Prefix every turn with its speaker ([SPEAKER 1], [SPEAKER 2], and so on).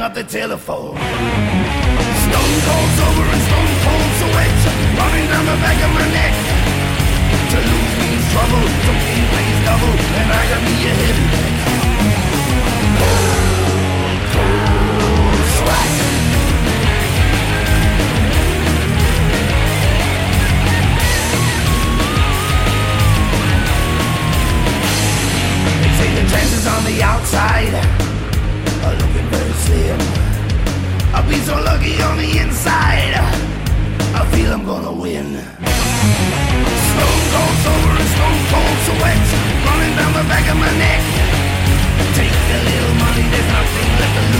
[SPEAKER 1] up the telephone. Stone cold sober and stone cold sweat running down the back of my neck. To lose means trouble, to win pays double, and I got me a heavy neck. Cold, cold sweat. They say the chances on the outside are looking very slim. I've been so lucky on the inside, I feel I'm gonna win. Stone cold sober and stone cold sweat running down the back of my neck. Take a little money, there's nothing left to lose.